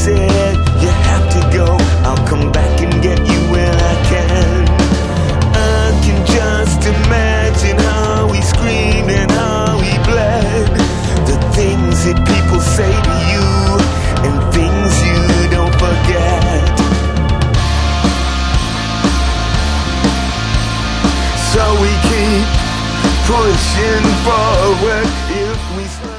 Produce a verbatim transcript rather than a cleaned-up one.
said, you have to go, I'll come back and get you when I can. I can just imagine how he screamed and how he bled. The things that people say to you and things you don't forget. So we keep pushing forward if we